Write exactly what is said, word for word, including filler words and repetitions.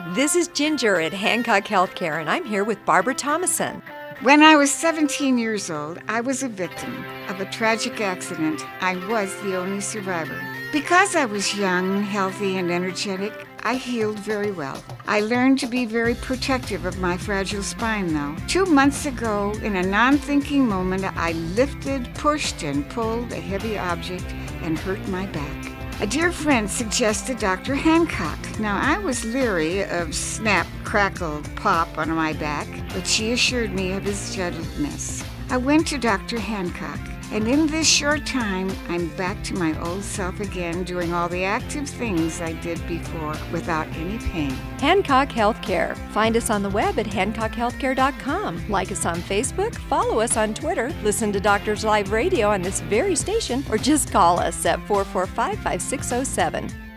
This is Ginger at Hancock Healthcare, and I'm here with Barbara Thomason. When I was seventeen years old, I was a victim of a tragic accident. I was the only survivor. Because I was young, healthy, and energetic, I healed very well. I learned to be very protective of my fragile spine, though. Two months ago, in a non-thinking moment, I lifted, pushed, and pulled a heavy object and hurt my back. A dear friend suggested Doctor Hancock. Now, I was leery of snap, crackle, pop on my back, but she assured me of his gentleness. I went to Doctor Hancock, and in this short time, I'm back to my old self again, doing all the active things I did before without any pain. Hancock Healthcare. Find us on the web at hancock healthcare dot com. Like us on Facebook, follow us on Twitter, listen to Doctors Live Radio on this very station, or just call us at four four five, five six zero seven.